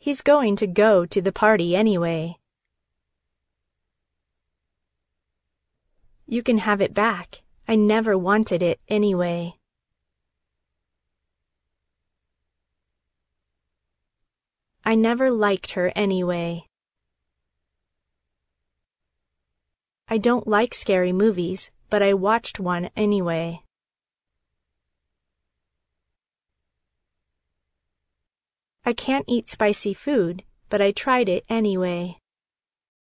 He's going to go to the party anyway. You can have it back. I never wanted it anyway. I never liked her anyway. I don't like scary movies, but I watched one anyway. I can't eat spicy food, but I tried it anyway.